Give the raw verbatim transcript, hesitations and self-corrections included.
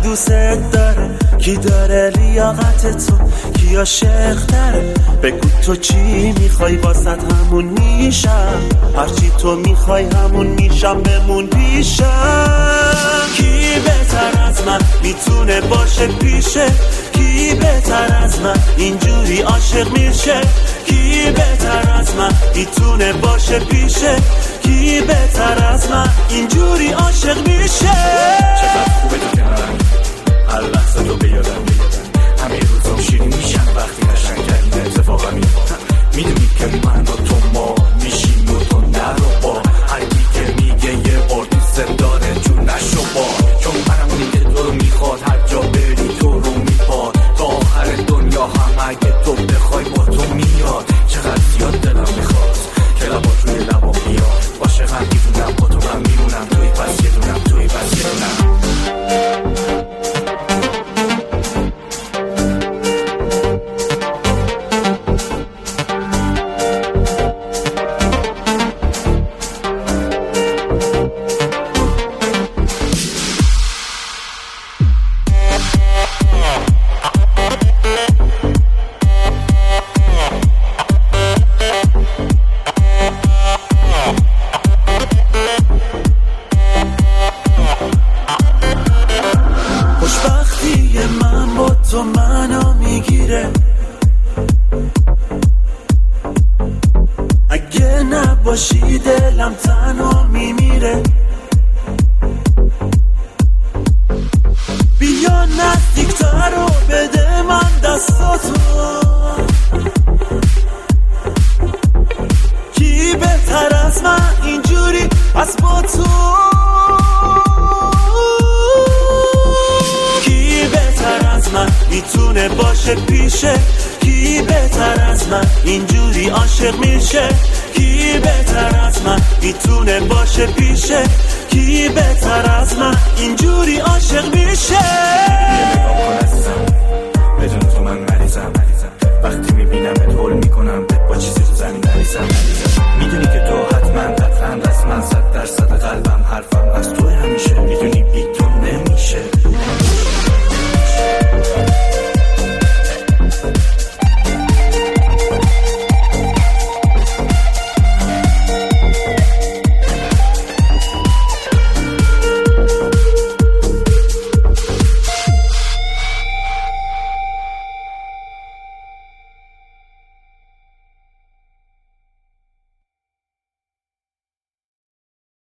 دوست داره؟ کی داره لیاقت تو؟ کی عاشق داره؟ بگو تو چی میخوای واسط همون میشم، هرچی تو میخوای همون میشم، بمون پیشم. کی بهتر از من میتونه باشه پیشه؟ کی بهتر از من اینجوری عاشق میشه؟ کی بهتر از من میتونه باشه پیشه؟ کی بهتر از من اینجوری عاشق میشه؟ چقدر خوبه تو کنارم، هر لحظه تو بیادم همه روزام شیرین میشن وقتی قشنگ‌ترین اتفاقا میفته. میدونی که من و تو ما میشیم و تو نرو با هر کی که میگه یه بار دوست داره جون نشو با، چون منم اونی که تو رو میخواد، هر جا بری تو رو میپاد تا آخر دنیا هم اگه تو بخوای با تو میاد. چقدر زیاد دلم میخواد که لبات روی لبا بیاد، عاشقم میدونم با تو من میمونم، توی پس یه دونم توی پس یه دونم. تو منو میگیره، اگه نباشی دلم تنها میمیره. بیا نزدیکتر و بده من دستاتو، کی بهتر از من اینجوری از با تو؟ میتونه باشه پیشه؟ کی بهتر از من اینجوری عاشق میشه؟ کی بهتر از من میتونه باشه پیشه؟ کی بهتر از من اینجوری عاشق میشه؟ یه نگاه کن عزیزم، بدون تو من مریضم، وقتی میبینم اتحول میکنم با چیزی تو زمین نریزم. میدونی که تو حتما قطعا رسما صد درصد قلبم حرفم از تو همیشه. میدونی